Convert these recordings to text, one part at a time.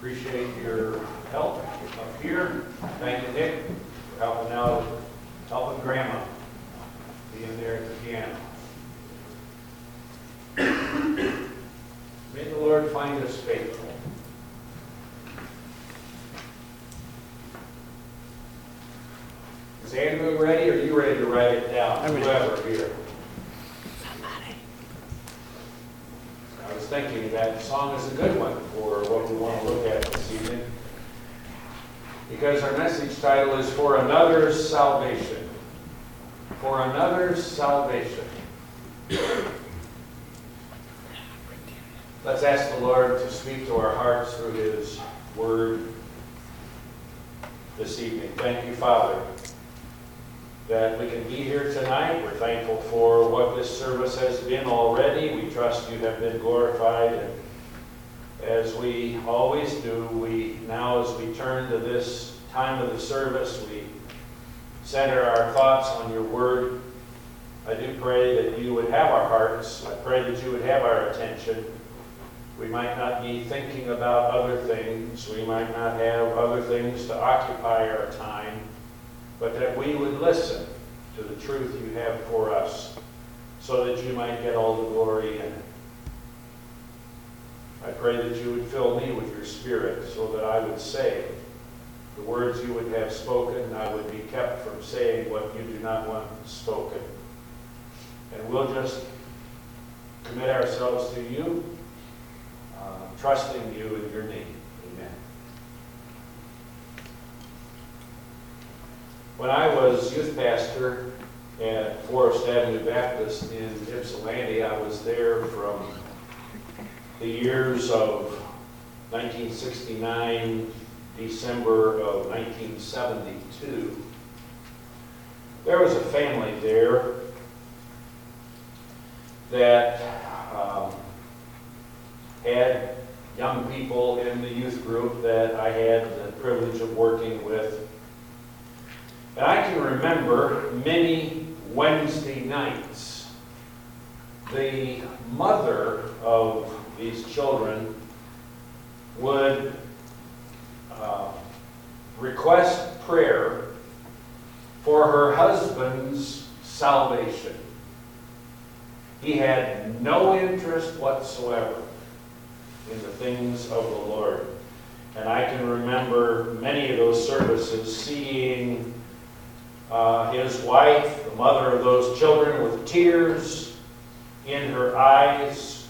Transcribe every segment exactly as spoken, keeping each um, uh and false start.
Appreciate your help up here. Thank you, Nick, for helping out, helping Grandma being there at the piano. May the Lord find us faithful. Is Andrew ready, or are you ready to write it down? I'm ready. Whoever here. I was thinking that song is a good one for what we want to look at this evening, because our message title is For Another's Salvation. For Another's Salvation. Let's ask the Lord to speak to our hearts through His Word this evening. Thank you, Father, that we can be here tonight. We're thankful for what this service has been already. We trust you have been glorified. And as we always do, we now as we turn to this time of the service, we center our thoughts on your word. I do pray that you would have our hearts. I pray that you would have our attention. We might not be thinking about other things. We might not have other things to occupy our time, but that we would listen to the truth you have for us so that you might get all the glory in it. I pray that you would fill me with your Spirit so that I would say the words you would have spoken, and I would be kept from saying what you do not want spoken. And we'll just commit ourselves to you, uh, trusting you in your name. Amen. When I was youth pastor at Forest Avenue Baptist in Ypsilanti, I was there from the years of nineteen sixty-nine, December of nineteen seventy-two. There was a family there that um, had young people in the youth group that I had the privilege of working with. And I can remember many Wednesday nights, the mother of these children would uh, request prayer for her husband's salvation. He had no interest whatsoever in the things of the Lord. And I can remember many of those services seeing uh, his wife, the mother of those children, with tears in her eyes,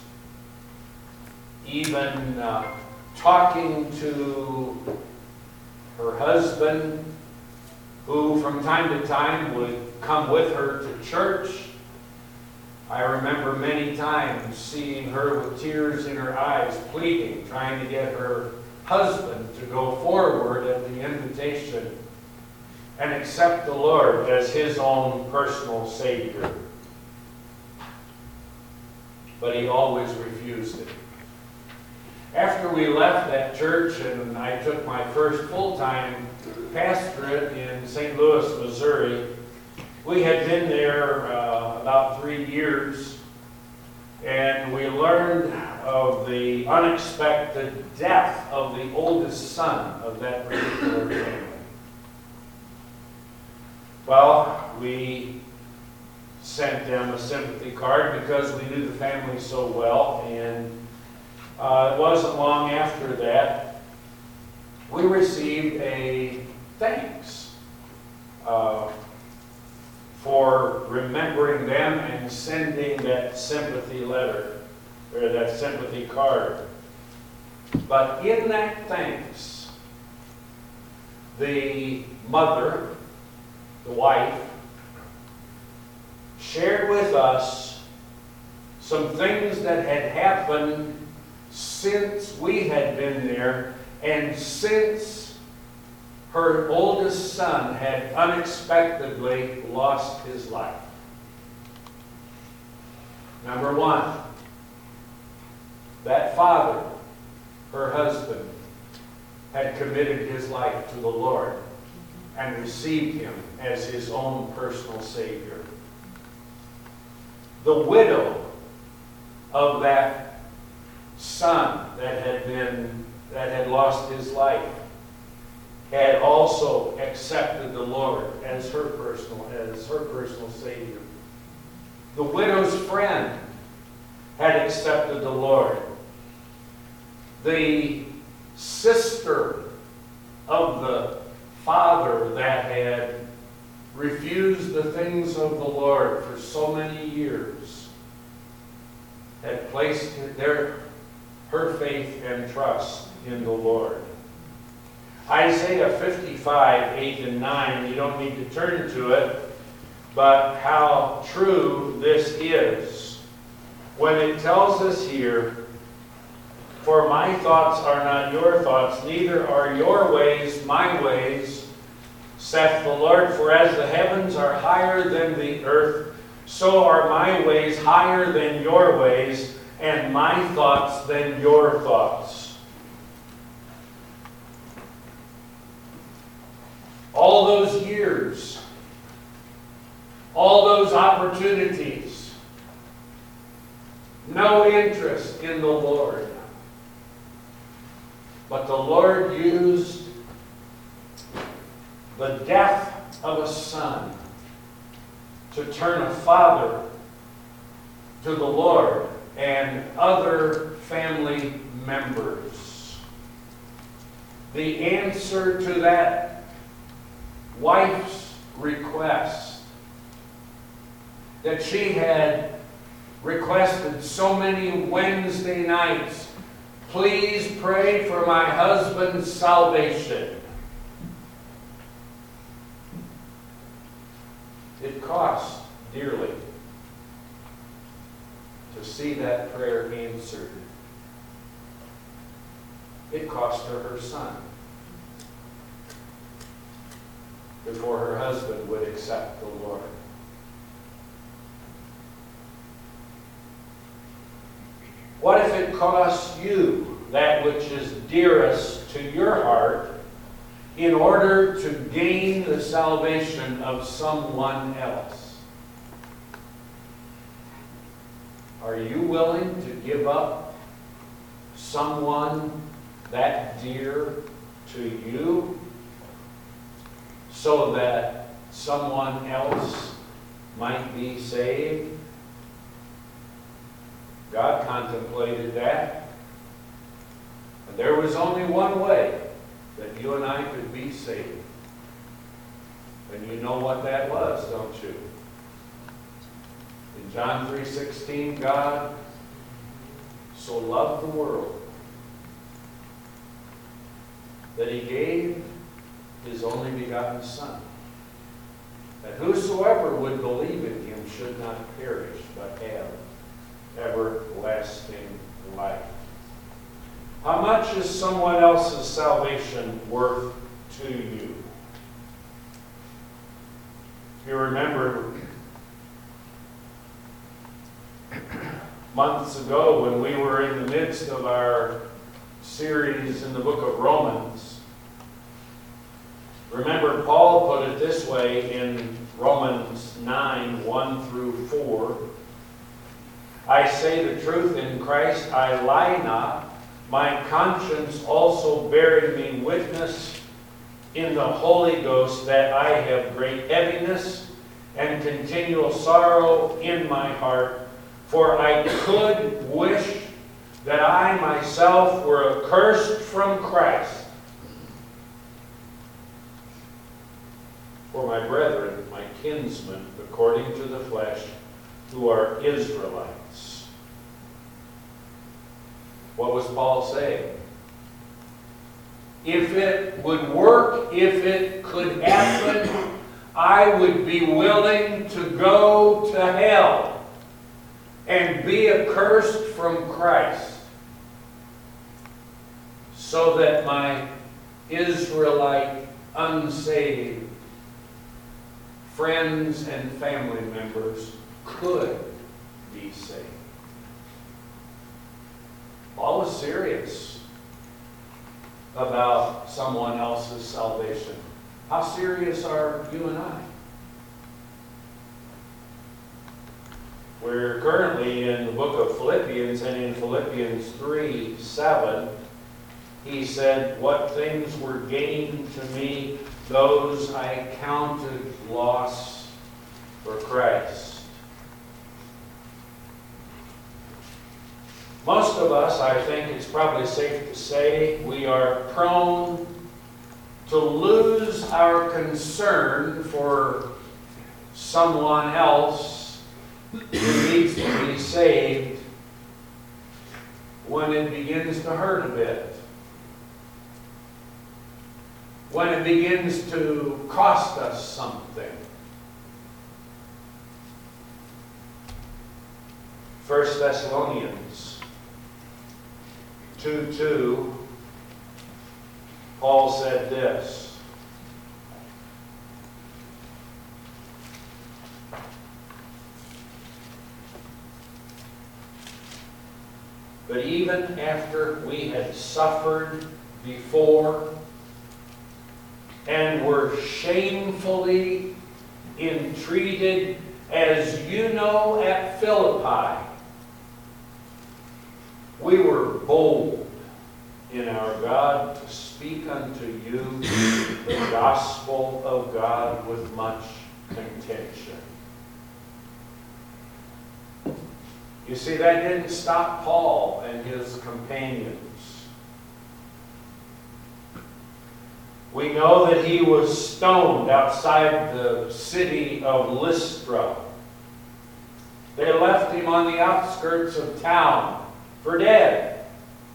even uh, talking to her husband, who from time to time would come with her to church. I remember many times seeing her with tears in her eyes, pleading, trying to get her husband to go forward at the invitation and accept the Lord as his own personal Savior. But he always refused it. After we left that church and I took my first full-time pastorate in Saint Louis, Missouri, we had been there uh, about three years, and we learned of the unexpected death of the oldest son of that particular family. Well, we sent them a sympathy card because we knew the family so well, and uh, it wasn't long after that we received a thanks uh, for remembering them and sending that sympathy letter, or that sympathy card. But in that thanks, the mother, the wife, shared with us some things that had happened since we had been there and since her oldest son had unexpectedly lost his life. Number one, that father, her husband, had committed his life to the Lord and received him as his own personal Savior. The widow of that son that had been that had lost his life had also accepted the Lord as her personal, as her personal Savior. The widow's friend had accepted the Lord. The sister of the father that had refused the things of the Lord for so many years had placed their, her faith and trust in the Lord. Isaiah fifty-five, eight and nine, you don't need to turn to it, but how true this is. When it tells us here, "For my thoughts are not your thoughts, neither are your ways my ways, saith the Lord. For as the heavens are higher than the earth, so are my ways higher than your ways, and my thoughts than your thoughts." All those years, all those opportunities, no interest in the Lord. But the Lord used the death of a son to turn a father to the Lord and other family members. The answer to that wife's request that she had requested so many Wednesday nights, "Please pray for my husband's salvation." It cost dearly to see that prayer answered. It cost her her son before her husband would accept the Lord. What if it costs you that which is dearest to your heart in order to gain the salvation of someone else? Are you willing to give up someone that dear to you so that someone else might be saved? God contemplated that. And there was only one way that you and I could be saved. And you know what that was, don't you? In John three sixteen, God so loved the world that He gave His only begotten Son, that whosoever would believe in Him should not perish, but have everlasting life. How much is someone else's salvation worth to you? If you remember months ago when we were in the midst of our series in the book of Romans, remember Paul put it this way in Romans nine, one through four. "I say the truth in Christ, I lie not, my conscience also bearing me witness in the Holy Ghost that I have great heaviness and continual sorrow in my heart, for I could wish that I myself were accursed from Christ for my brethren, my kinsmen, according to the flesh, who are Israelites." What was Paul saying? If it would work, if it could happen, I would be willing to go to hell and be accursed from Christ so that my Israelite unsaved friends and family members could be saved. Paul was serious about someone else's salvation. How serious are you and I? We're currently in the book of Philippians, and in Philippians three, seven, he said, "What things were gained to me, those I counted loss for Christ." Most of us, I think it's probably safe to say, we are prone to lose our concern for someone else who needs to be saved when it begins to hurt a bit. When it begins to cost us something. First Thessalonians two two, Paul said this, "But even after we had suffered before and were shamefully entreated, as you know, at Philippi, we were bold in our God to speak unto you the gospel of God with much contention." You see, that didn't stop Paul and his companions. We know that he was stoned outside the city of Lystra. They left him on the outskirts of town for dead.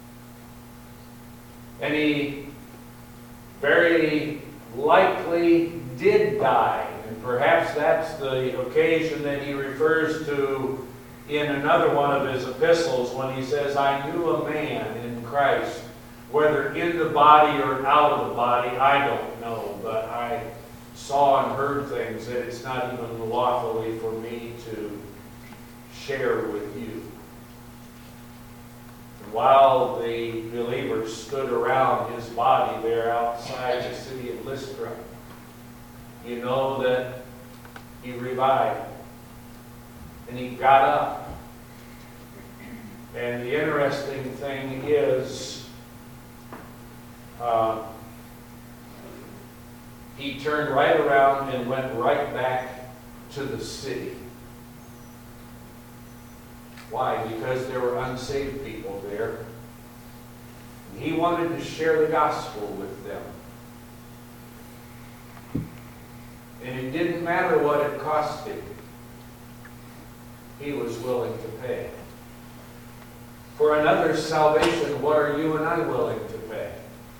And he very likely did die. And perhaps that's the occasion that he refers to in another one of his epistles when he says, "I knew a man in Christ, whether in the body or out of the body, I don't know, but I saw and heard things that it's not even lawfully for me to share with you." While the believers stood around his body there outside the city of Lystra, you know that he revived and he got up. And the interesting thing is, uh, he turned right around and went right back to the city. Why? Because there were unsaved people there. And he wanted to share the gospel with them. And it didn't matter what it cost him. He was willing to pay. For another's salvation, what are you and I willing to pay?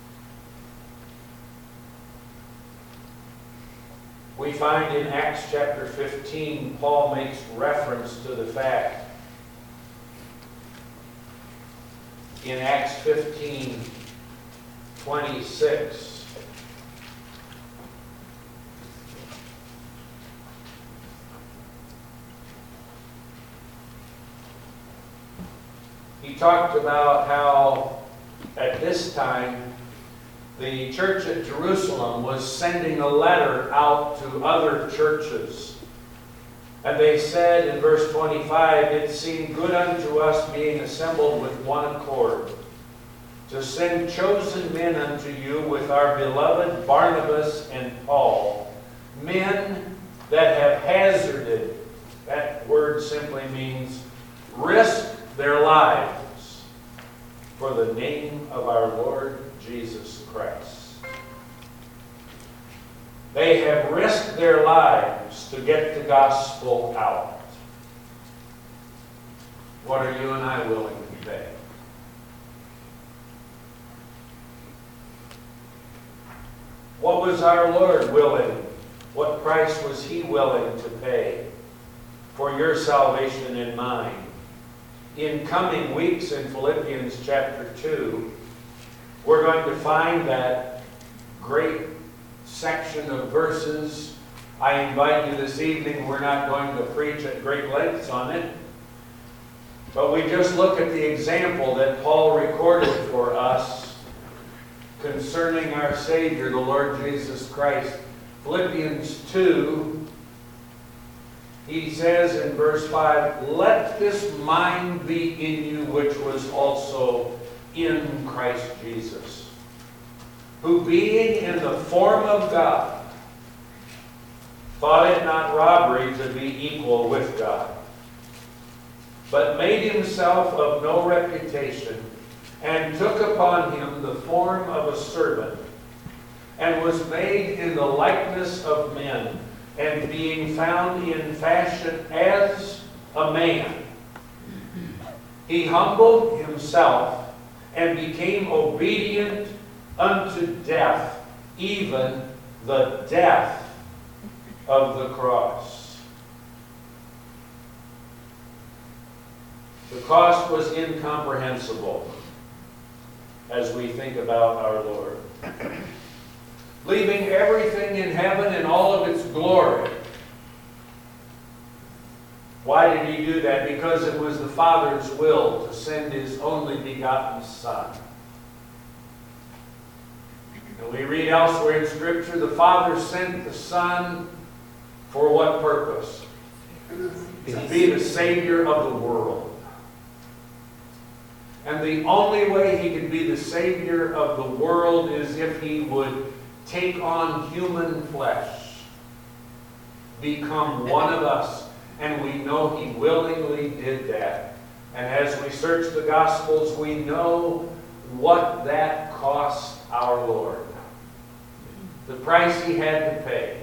We find in Acts chapter fifteen, Paul makes reference to the fact in Acts fifteen twenty-six. He talked about how at this time the church at Jerusalem was sending a letter out to other churches. And they said in verse twenty-five, "It seemed good unto us, being assembled with one accord, to send chosen men unto you with our beloved Barnabas and Paul, men that have hazarded," that word simply means risked their lives for the name of our Lord Jesus Christ. They have risked their lives to get the gospel out. What are you and I willing to pay? What was our Lord willing? What price was He willing to pay for your salvation and mine? In coming weeks in Philippians chapter two, we're going to find that great section of verses. I invite you this evening, we're not going to preach at great lengths on it, but we just look at the example that Paul recorded for us concerning our Savior, the Lord Jesus Christ. Philippians two, he says in verse five, "Let this mind be in you, which was also in Christ Jesus, who being in the form of God, thought it not robbery to be equal with God, but made himself of no reputation, and took upon him the form of a servant, and was made in the likeness of men, and being found in fashion as a man, he humbled himself and became obedient unto death, even the death of the cross. The cost was incomprehensible as we think about our Lord. Leaving everything in heaven in all of its glory. Why did he do that? Because it was the Father's will to send his only begotten Son. And we read elsewhere in Scripture, the Father sent the Son for what purpose? To be the Savior of the world. And the only way he could be the Savior of the world is if he would take on human flesh, become one of us. And we know he willingly did that. And as we search the Gospels, we know what that cost our Lord. The price he had to pay.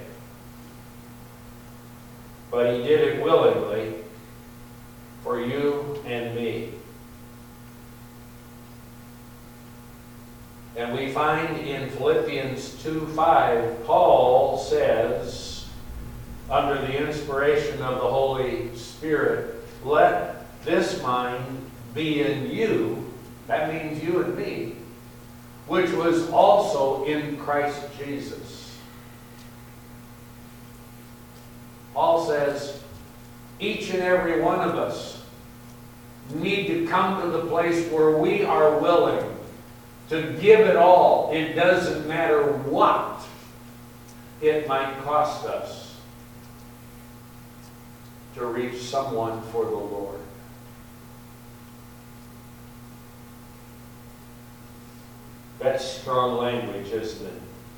But he did it willingly for you and me. And we find in Philippians two five, Paul says, under the inspiration of the Holy Spirit, let this mind be in you, that means you and me, which was also in Christ Jesus. Paul says, each and every one of us need to come to the place where we are willing to give it all. It doesn't matter what it might cost us to reach someone for the Lord. That's strong language, isn't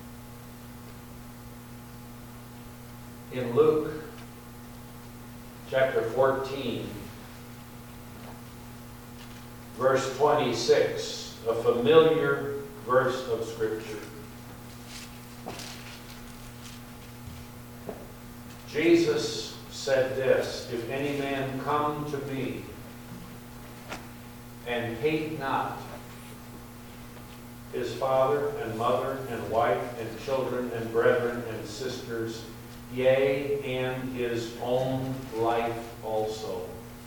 it? In Luke chapter fourteen, verse twenty-six, a familiar verse of Scripture. Jesus said this, if any man come to me and hate not his father and mother and wife and children and brethren and sisters, yea, and his own life also,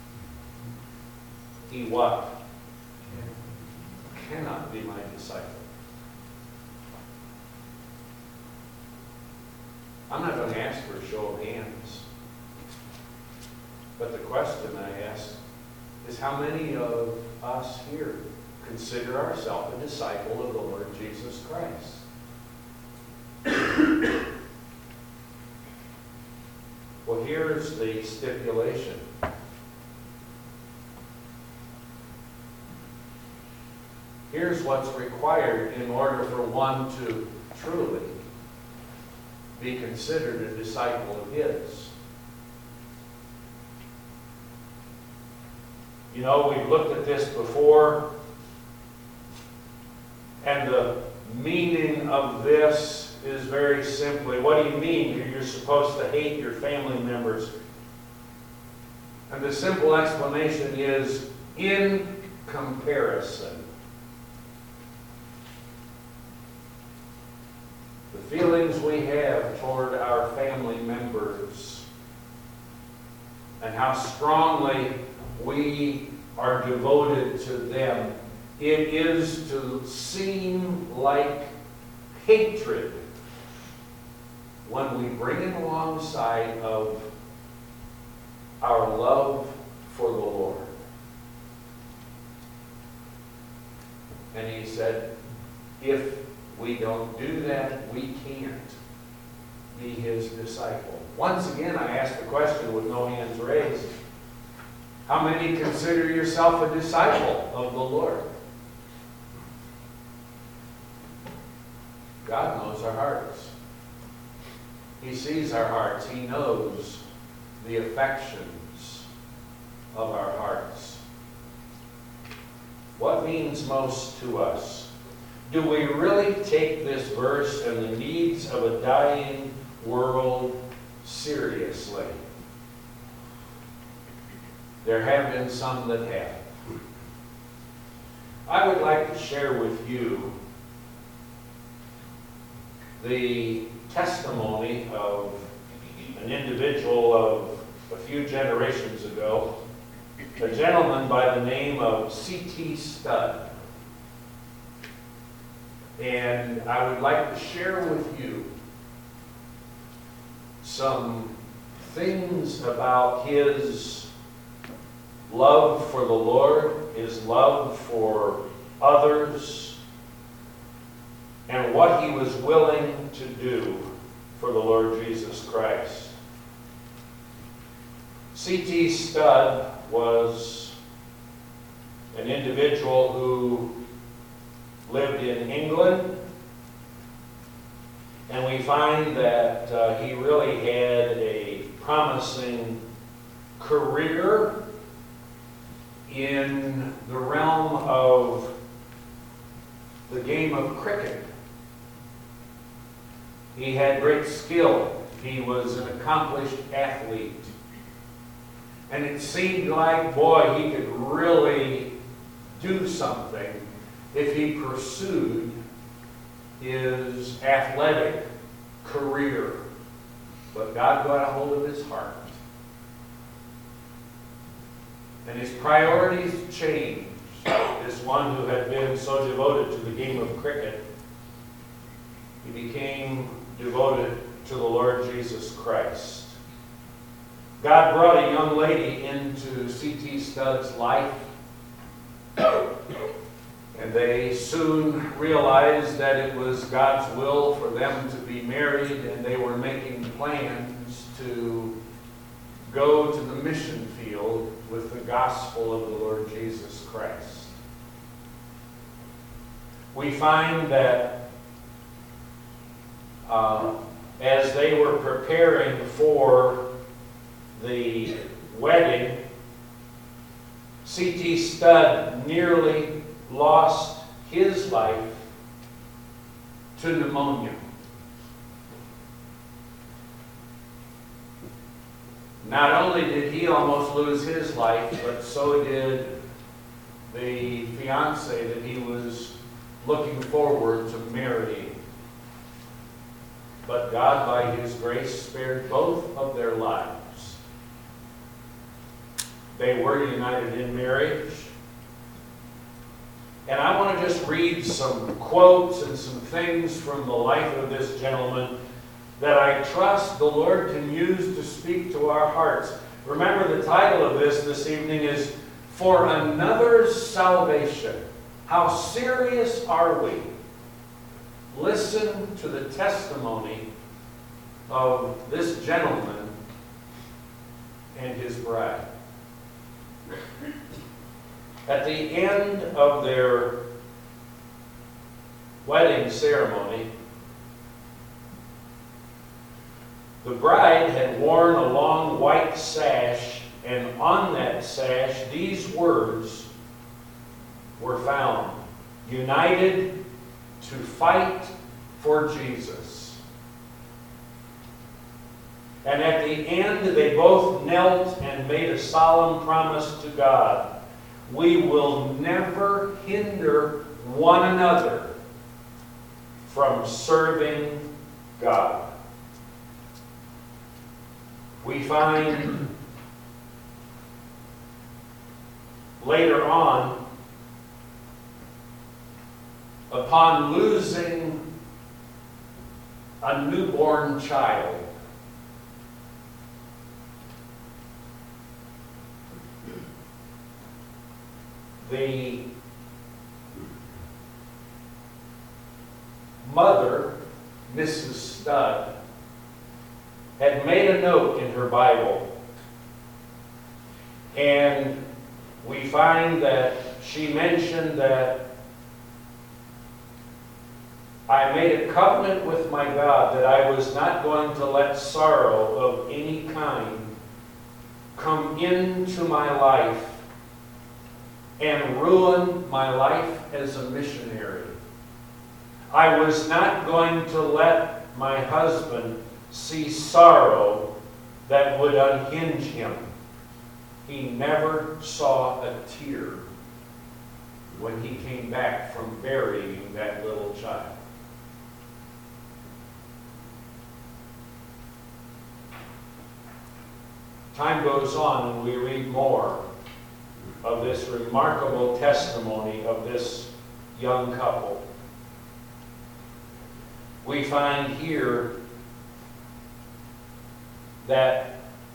he what? Cannot be my disciple. I'm not going to ask for a show of hands. But the question I ask is, how many of us here consider ourselves a disciple of the Lord Jesus Christ? Well, here's the stipulation. Here's what's required in order for one to truly be considered a disciple of his. You know, we've looked at this before, and the meaning of this is very simply, what do you mean you're supposed to hate your family members? And the simple explanation is, in comparison. The feelings we have toward our family members and how strongly we are devoted to them, it is to seem like hatred when we bring it alongside of our love for the Lord. And he said, if we don't do that, we can't be his disciple. Once again, I ask the question with no hands raised. How many consider yourself a disciple of the Lord? God knows our hearts. He sees our hearts. He knows the affections of our hearts. What means most to us? Do we really take this verse and the needs of a dying world seriously? There have been some that have. I would like to share with you the testimony of an individual of a few generations ago, a gentleman by the name of C T Studd. And I would like to share with you some things about his love for the Lord, his love for others, and what he was willing to do for the Lord Jesus Christ. C T Studd was an individual who lived in England, and we find that uh, he really had a promising career in the realm of the game of cricket. He had great skill. He was an accomplished athlete. And it seemed like, boy, he could really do something if he pursued his athletic career. But God got a hold of his heart. And his priorities changed. This one who had been so devoted to the game of cricket, he became devoted to the Lord Jesus Christ. God brought a young lady into C T Studd's life, and they soon realized that it was God's will for them to be married, and they were making plans to go to the mission field with the gospel of the Lord Jesus Christ. We find that uh, as they were preparing for the wedding, C T Studd nearly lost his life to pneumonia. Not only did he almost lose his life, but so did the fiancée that he was looking forward to marrying. But God, by His grace, spared both of their lives. They were united in marriage. And I want to just read some quotes and some things from the life of this gentleman that I trust the Lord can use to speak to our hearts. Remember, the title of this this evening is For Another's Salvation. How serious are we? Listen to the testimony of this gentleman and his bride. At the end of their wedding ceremony, the bride had worn a long white sash, and on that sash these words were found: united to fight for Jesus. And at the end, they both knelt and made a solemn promise to God: we will never hinder one another from serving God. We find later on, upon losing a newborn child, the mother, Missus Studd, had made a note in her Bible, and we find that she mentioned that I made a covenant with my God that I was not going to let sorrow of any kind come into my life and ruin my life as a missionary. I was not going to let my husband see sorrow that would unhinge him. He never saw a tear when he came back from burying that little child. Time goes on and we read more of this remarkable testimony of this young couple. We find here that,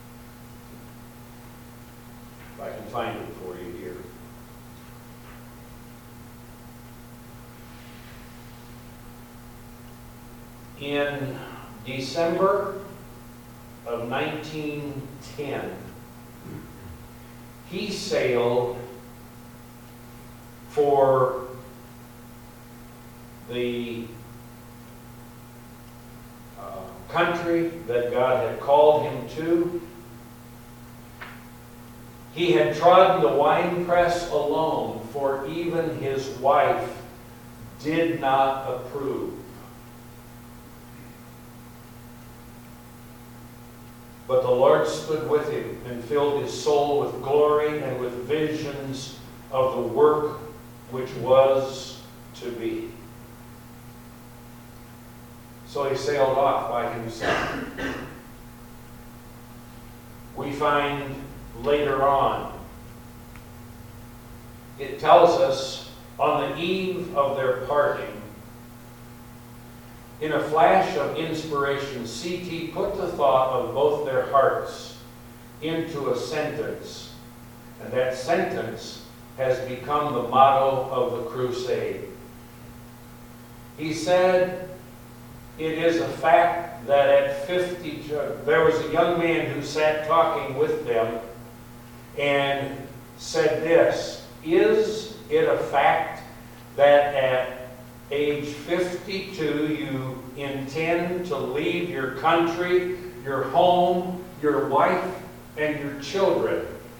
if I can find it for you here, in December of nineteen ten, he sailed for the uh, country that God had called him to. He had trodden the winepress alone, for even his wife did not approve. But the Lord stood with him and filled his soul with glory and with visions of the work which was to be. So he sailed off by himself. We find later on, it tells us on the eve of their parting, in a flash of inspiration, C T put the thought of both their hearts into a sentence. And that sentence has become the motto of the crusade. He said, it is a fact that at fifty-two, there was a young man who sat talking with them and said this, is it a fact that at age fifty-two, you intend to leave your country, your home, your wife, and your children?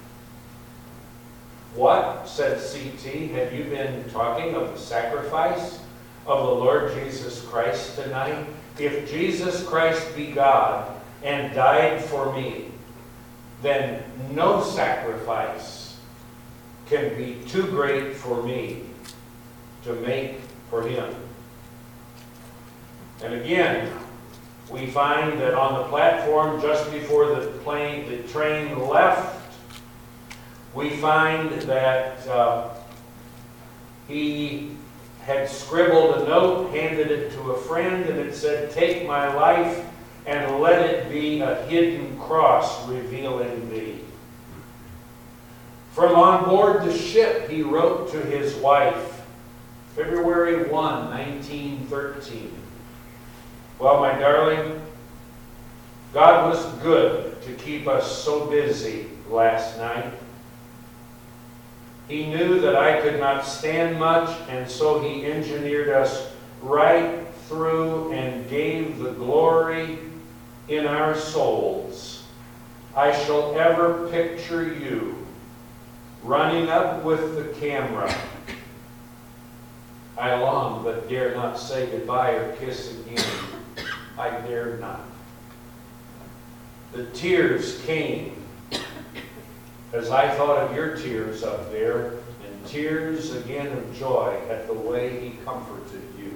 What, said C T, have you been talking of the sacrifice of the Lord Jesus Christ tonight? If Jesus Christ be God and died for me, then no sacrifice can be too great for me to make for him. And again, we find that on the platform just before the plane, the train left, we find that uh, he had scribbled a note, handed it to a friend, and it said, take my life and let it be a hidden cross revealing thee. From on board the ship, he wrote to his wife, February first, nineteen thirteen. Well, my darling, God was good to keep us so busy last night. He knew that I could not stand much, and so he engineered us right through and gave the glory in our souls. I shall ever picture you running up with the camera. I long but dare not say goodbye or kiss again. I dared not. The tears came as I thought of your tears up there, and tears again of joy at the way he comforted you.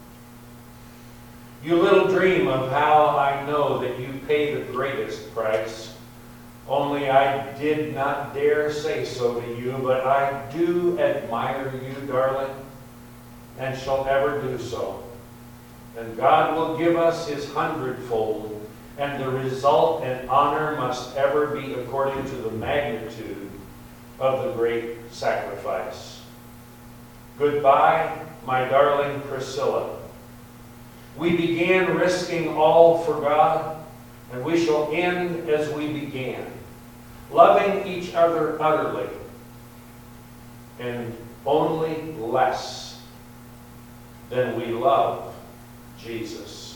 You little dream of how I know that you pay the greatest price. Only I did not dare say so to you, but I do admire you, darling, and shall ever do so. And God will give us his hundredfold, and the result and honor must ever be according to the magnitude of the great sacrifice. Goodbye, my darling Priscilla. We began risking all for God, and we shall end as we began, loving each other utterly, and only less than we love Jesus.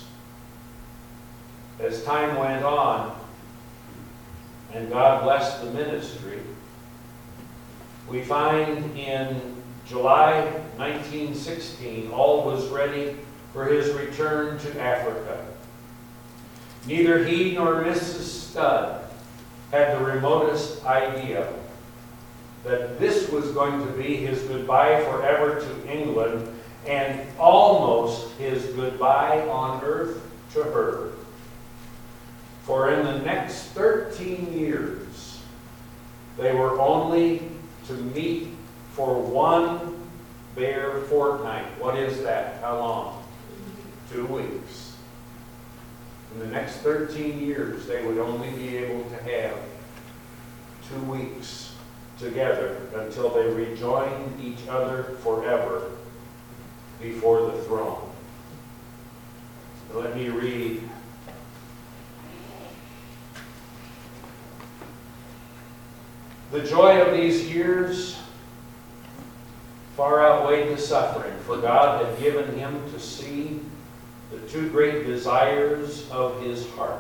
As time went on, and God blessed the ministry, we find in July nineteen sixteen, all was ready for his return to Africa. Neither he nor Missus Studd had the remotest idea that this was going to be his goodbye forever to England, and almost his goodbye on earth to her. For in the next thirteen years, they were only to meet for one bare fortnight. What is that? How long? Two weeks. In the next thirteen years, they would only be able to have two weeks together until they rejoined each other forever before the throne. Let me read the joy of these years far outweighed the suffering, for God had given him to see the two great desires of his heart: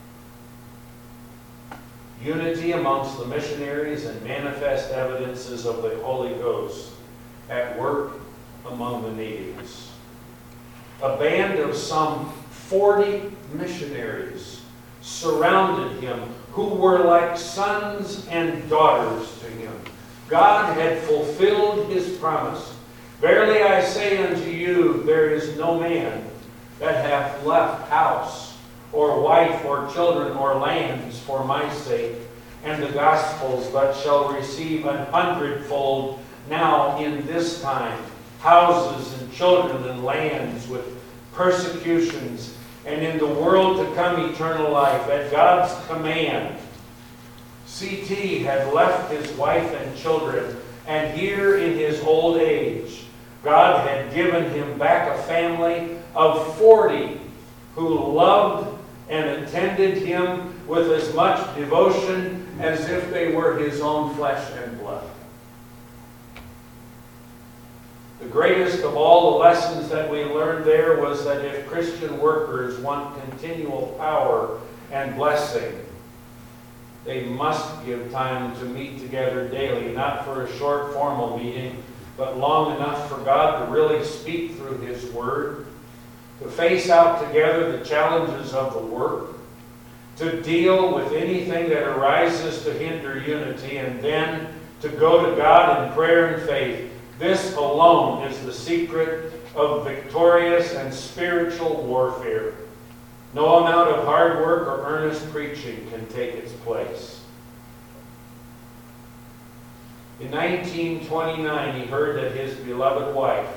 unity amongst the missionaries and manifest evidences of the Holy Ghost at work among the natives. A band of some forty missionaries surrounded him, who were like sons and daughters to him. God had fulfilled his promise. Verily I say unto you, there is no man that hath left house, or wife, or children, or lands for my sake and the gospel's, but shall receive an hundredfold now in this time houses and children and lands with persecutions, and in the world to come eternal life. At God's command, C T had left his wife and children, and here in his old age, God had given him back a family of forty who loved and attended him with as much devotion as if they were his own flesh and blood. The greatest of all the lessons that we learned there was that if Christian workers want continual power and blessing, they must give time to meet together daily, not for a short formal meeting, but long enough for God to really speak through his word, to face out together the challenges of the work, to deal with anything that arises to hinder unity, and then to go to God in prayer and faith. This alone is the secret of victorious and spiritual warfare. No amount of hard work or earnest preaching can take its place. In nineteen twenty-nine, he heard that his beloved wife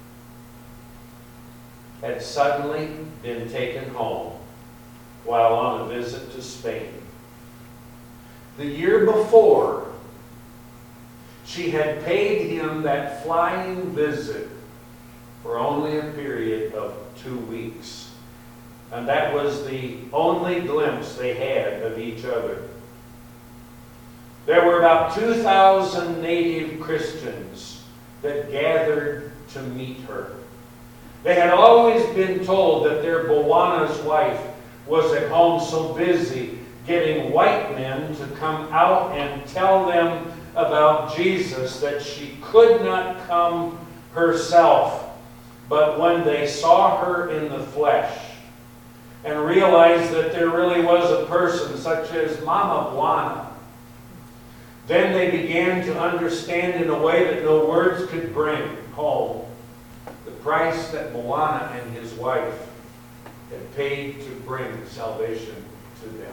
had suddenly been taken home while on a visit to Spain. The year before, she had paid him that flying visit for only a period of two weeks. And that was the only glimpse they had of each other. There were about two thousand native Christians that gathered to meet her. They had always been told that their Bwana's wife was at home so busy getting white men to come out and tell them about Jesus that she could not come herself. But when they saw her in the flesh and realized that there really was a person such as Mama Bwana, then they began to understand in a way that no words could bring home the price that Bwana and his wife had paid to bring salvation to them.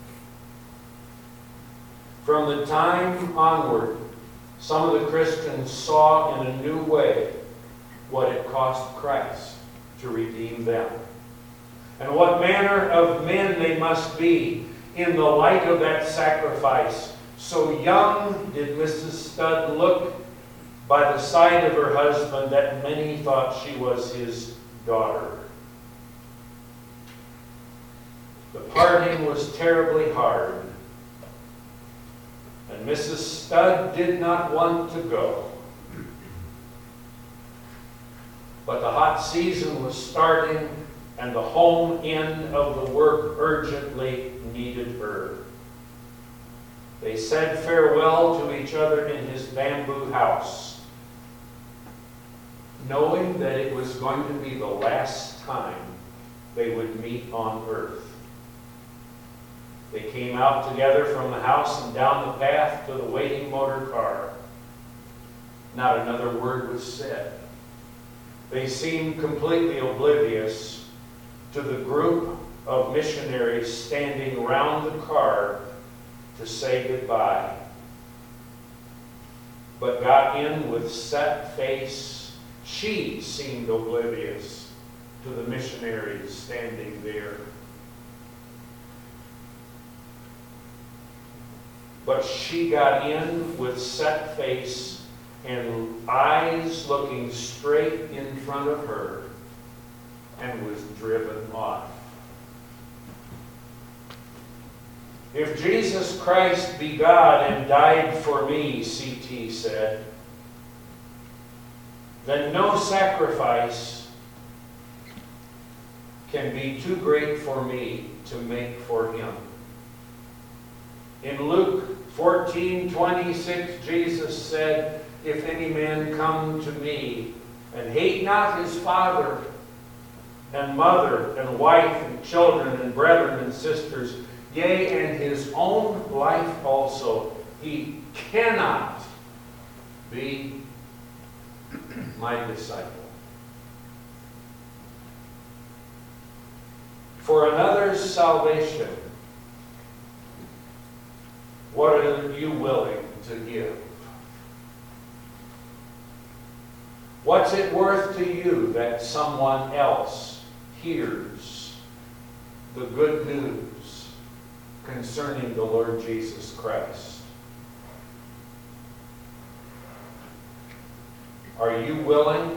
From the time onward, some of the Christians saw in a new way what it cost Christ to redeem them, and what manner of men they must be in the light of that sacrifice. So young did Missus Studd look by the side of her husband that many thought she was his daughter. The parting was terribly hard, and Missus Studd did not want to go. But the hot season was starting, and the home end of the work urgently needed her. They said farewell to each other in his bamboo house, knowing that it was going to be the last time they would meet on earth. They came out together from the house and down the path to the waiting motor car. Not another word was said. They seemed completely oblivious to the group of missionaries standing around the car to say goodbye, but got in with set face. She seemed oblivious to the missionaries standing there. But she got in with set face and eyes looking straight in front of her and was driven off. If Jesus Christ be God and died for me, C T said, then no sacrifice can be too great for me to make for him. In Luke fourteen twenty-six, Jesus said, if any man come to me and hate not his father and mother and wife and children and brethren and sisters, yea, and his own life also, he cannot be my disciple. For another's salvation, what are you willing to give? What's it worth to you that someone else hears the good news concerning the Lord Jesus Christ? Are you willing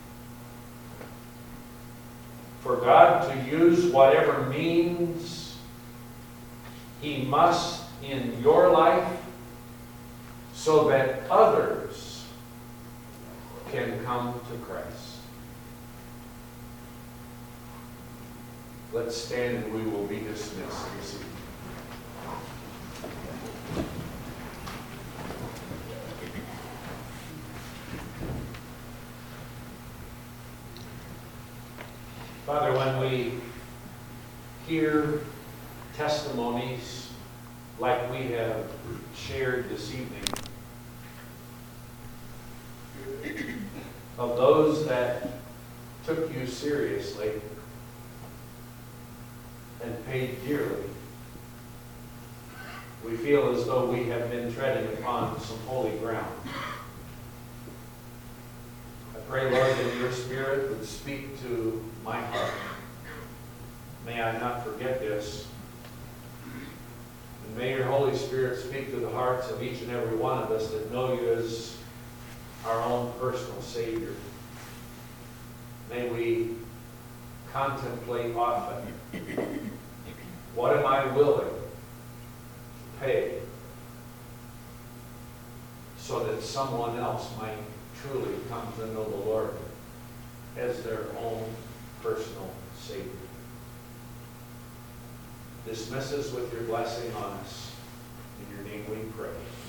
for God to use whatever means he must in your life so that others can come to Christ? Let's stand and we will be dismissed this evening. Father, when we hear testimonies like we have shared this evening of those that took you seriously and paid dearly, we feel as though we have been treading upon some holy ground. I pray, Lord, that your Spirit would speak to my heart. May I not forget this. And may your Holy Spirit speak to the hearts of each and every one of us that know you as our own personal Savior. May we contemplate often, what am I willing to pay so that someone else might truly come to know the Lord as their own personal Savior. Dismiss us with your blessing on us. In your name we pray.